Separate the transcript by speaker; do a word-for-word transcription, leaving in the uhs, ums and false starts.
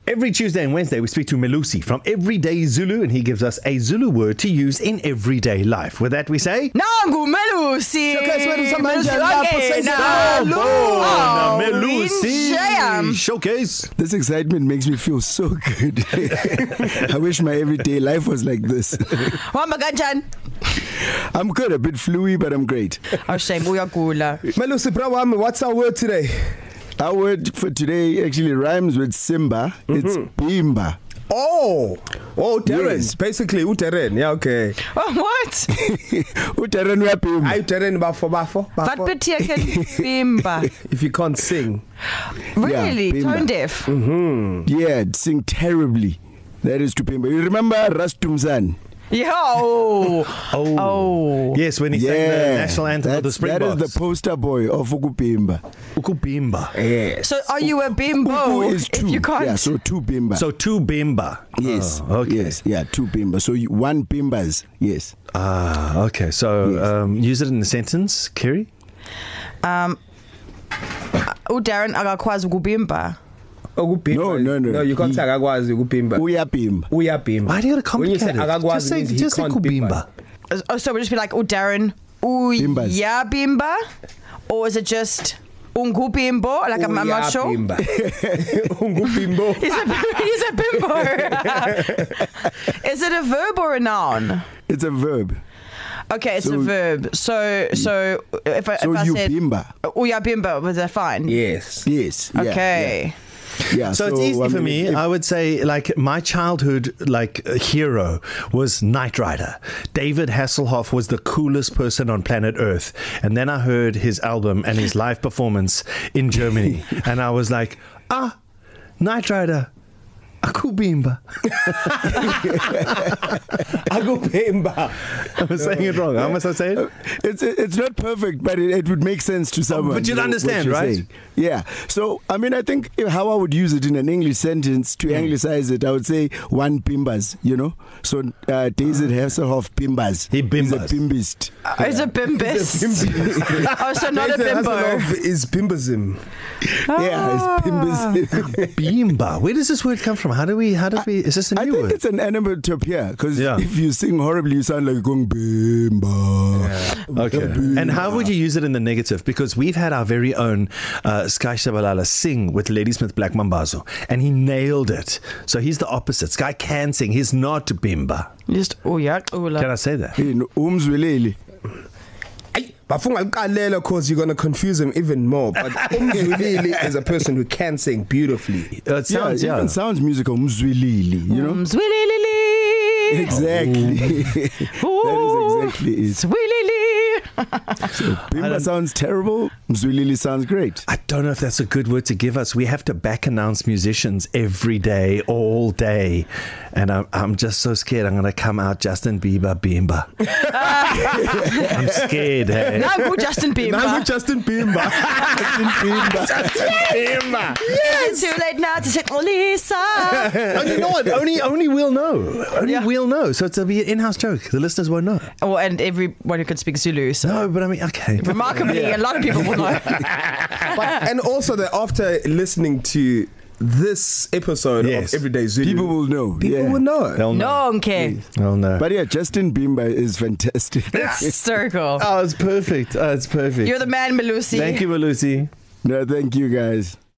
Speaker 1: Every Tuesday and Wednesday, we speak to Melusi from Everyday Zulu, and he gives us a Zulu word to use in everyday life. With that, we say,
Speaker 2: Nangu Melusi.
Speaker 1: Melusi. Showcase.
Speaker 3: This excitement makes me feel so good. I wish my everyday life was like this. I'm good, a bit fluey, but I'm great.
Speaker 2: Oh, shame, uyagula.
Speaker 4: Melusi, bro, what's our word today?
Speaker 3: Our word for today actually rhymes with Simba. Mm-hmm. It's Bimba.
Speaker 4: Oh, oh, Darren.
Speaker 3: Yes.
Speaker 4: Basically, Darren. Yeah, okay.
Speaker 2: Oh, what?
Speaker 3: Darren wa Bimba.
Speaker 4: I Darren bafo bafo.
Speaker 2: What beteken Bimba?
Speaker 4: If you can't sing.
Speaker 2: Really?
Speaker 3: Yeah,
Speaker 2: tone deaf?
Speaker 3: Mm-hmm. Yeah, sing terribly. That is to Bimba. You remember Rastumzan?
Speaker 2: Yeah. Oh.
Speaker 1: oh.
Speaker 2: Oh.
Speaker 1: Yes, when he
Speaker 3: yeah,
Speaker 1: sang the national anthem of the Springboks.
Speaker 3: That is the poster boy of Ukubimba.
Speaker 1: Ukubimba.
Speaker 3: Yes.
Speaker 2: So are you a bimbo
Speaker 3: Uku is two.
Speaker 2: if you can't?
Speaker 3: Yeah, so two Bimba.
Speaker 1: So two Bimba.
Speaker 3: Yes.
Speaker 1: Oh, okay.
Speaker 3: Yes. Yeah, two Bimba. So you, one Bimbas. Yes.
Speaker 1: Ah, okay. So
Speaker 3: yes.
Speaker 1: um, use it in a sentence, Kerry.
Speaker 2: Um. Udarren akakwazi ukubimba.
Speaker 3: No, no, no.
Speaker 4: No, you can't say akakwazi ukubimba.
Speaker 3: Uyabimba.
Speaker 4: Uyabimba.
Speaker 1: Why do you got to complicate it? Just say, just say kubimba.
Speaker 2: Oh, so we'll just be like, Udarren uyabimba, or is it just ungubimbo? Like I'm, I'm not sure.
Speaker 4: Ungubimbo.
Speaker 2: He's a he's a bimbo. Is it a verb or a noun?
Speaker 3: It's a verb.
Speaker 2: Okay, it's
Speaker 3: so,
Speaker 2: a verb. So, so if I,
Speaker 3: so
Speaker 2: if I
Speaker 3: you
Speaker 2: said
Speaker 3: bimba.
Speaker 2: uyabimba, was that fine?
Speaker 4: Yes.
Speaker 3: Yes.
Speaker 2: Okay.
Speaker 3: Yeah, yeah. Yeah,
Speaker 1: so,
Speaker 3: so
Speaker 1: it's easy
Speaker 3: I
Speaker 1: for
Speaker 3: mean,
Speaker 1: me.
Speaker 3: if,
Speaker 1: I would say, like, my childhood, like, uh, hero was Knight Rider. David Hasselhoff was the coolest person on planet Earth. And then I heard his album and his live performance in Germany. And I was like, ah, Knight Rider. Akubimba.
Speaker 4: Akubimba.
Speaker 1: I was saying it wrong. How must I say it?
Speaker 3: It's it's not perfect, but it, it would make sense to someone.
Speaker 1: Oh, but you'd
Speaker 3: you know,
Speaker 1: understand, right?
Speaker 3: Saying. Yeah. So, I mean, I think how I would use it in an English sentence to mm. anglicize it, I would say one bimbas, you know? So, uh, David Hasselhoff bimbas.
Speaker 1: He bimbas.
Speaker 3: He's a bimbist.
Speaker 2: Uh, he's a bimbist. Oh, so not
Speaker 4: David
Speaker 2: a bimbo.
Speaker 4: Hasselhoff is bimbism.
Speaker 3: Ah. Yeah, it's bimbism.
Speaker 1: Bimba. Where does this word come from? How do we, how do we, is this a new
Speaker 3: I think
Speaker 1: word?
Speaker 3: it's an onomatopoeia, because
Speaker 1: yeah.
Speaker 3: if you sing horribly, you sound like going bimba.
Speaker 1: Yeah. Okay. Bimba. And how would you use it in the negative? Because we've had our very own uh, Sky Shabalala sing with Ladysmith Black Mambazo, and he nailed it. So he's the opposite. Sky can sing. He's not bimba.
Speaker 2: Just uyak ula.
Speaker 1: Can I say that?
Speaker 3: Umzwileli.
Speaker 4: Because you're going to confuse him even more. But Umzwilili is a person who can sing beautifully.
Speaker 1: Uh, it sounds,
Speaker 3: yeah, it
Speaker 1: yeah.
Speaker 3: even sounds musical. Umzwilili, you know?
Speaker 2: Umzwilili.
Speaker 3: Exactly. That is exactly it.
Speaker 2: Zwilili.
Speaker 3: So Bimba sounds terrible. Mzwilili sounds great.
Speaker 1: I don't know if that's a good word to give us. We have to back announce musicians every day, all day. And I'm, I'm just so scared I'm going to come out Justin Bieber Bimba. I'm scared. Hey?
Speaker 2: Nangu Justin Bieber.
Speaker 4: Nangu Justin Bieber.
Speaker 3: Justin Bieber.
Speaker 1: Justin Bieber.
Speaker 2: Yes. Too late now to say Lisa.
Speaker 1: Oh, you know what? Only, only we'll know. Only
Speaker 2: Yeah.
Speaker 1: we'll know. So it'll be an in-house joke. The listeners won't know.
Speaker 2: Oh, and everyone who can speak Zulu. So.
Speaker 1: No, but I mean, okay.
Speaker 2: Remarkably, yeah. A lot of people will know.
Speaker 4: But, and also that after listening to this episode
Speaker 1: yes.
Speaker 4: of Everyday Zulu,
Speaker 3: people will know.
Speaker 4: People
Speaker 3: yeah.
Speaker 4: will know.
Speaker 1: They'll know.
Speaker 2: No, okay.
Speaker 1: They'll know.
Speaker 3: But yeah, Justin Bieber is fantastic.
Speaker 2: It's so cool.
Speaker 1: Oh, it's perfect. Oh, it's perfect.
Speaker 2: You're the man, Melusi.
Speaker 1: Thank you, Melusi.
Speaker 3: No, thank you guys.